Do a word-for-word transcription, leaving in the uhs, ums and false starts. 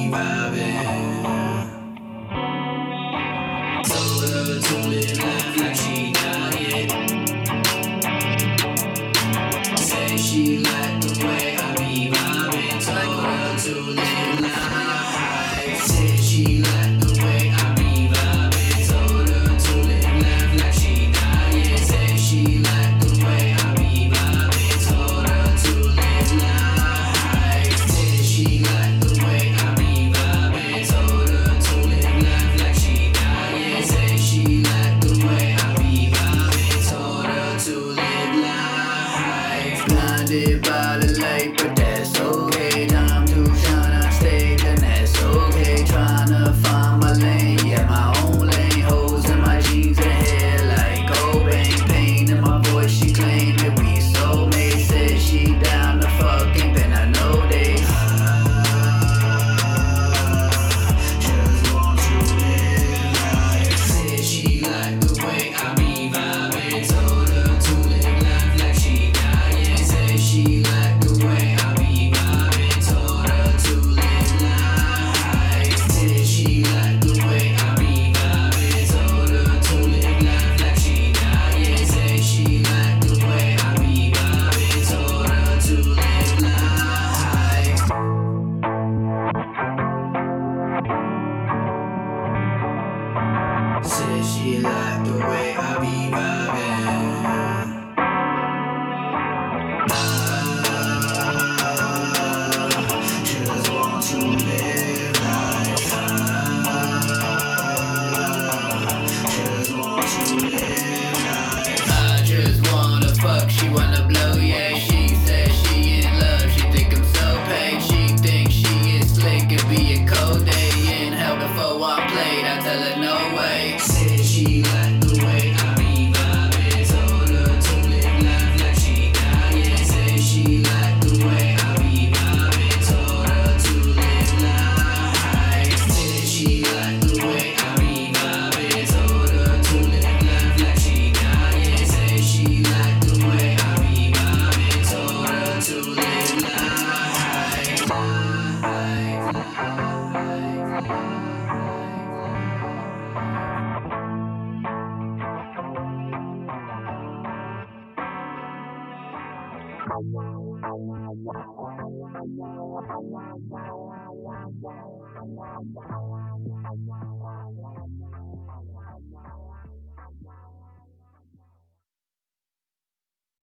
vibing. Told her to live life like she dying. Say she liked the way I be vibing. Told her to live life. Said she liked the way I be vibing. Told her to live life like she dying. Say she liked the way I be vibing. Told her to live life. Said she liked the way I be vibing. Told her to live life like she dying. Say she liked the way I be vibing. Told her to live life. Blinded by the light, but that's okay. Time to shine on stage, and that's okay. Tryna find my lane, yeah, my own lane. Holes in my jeans and hair like Cobain. Pain in my voice, she claimed that we soulmates. Said she down to fucking pen, I know they just want to live life. Said she liked the way I be vibing. Told her to live life like she dying. Say she liked the way I be vibing. Told her to live life. Said she liked the way I be vibing. Told her to live life like she dying. Say she liked the way I be vibing. Told her to live life. Said she liked the way I be vibing. Just want to live life. Just want to live life. I just wanna fuck, she wanna blow, yeah. She said she in love, she think I'm so paid. She thinks she is slick, it be a cold day in hell before I played. I tell her no way. Said she liked the way I be vibing. Told her to live life like she dying. Say she liked the way I be vibing. Told her to live life. Said she liked the way I be vibing. Told her to live life like she dying. Say she liked the way I be vibing. Told her to live life. Life, life, life.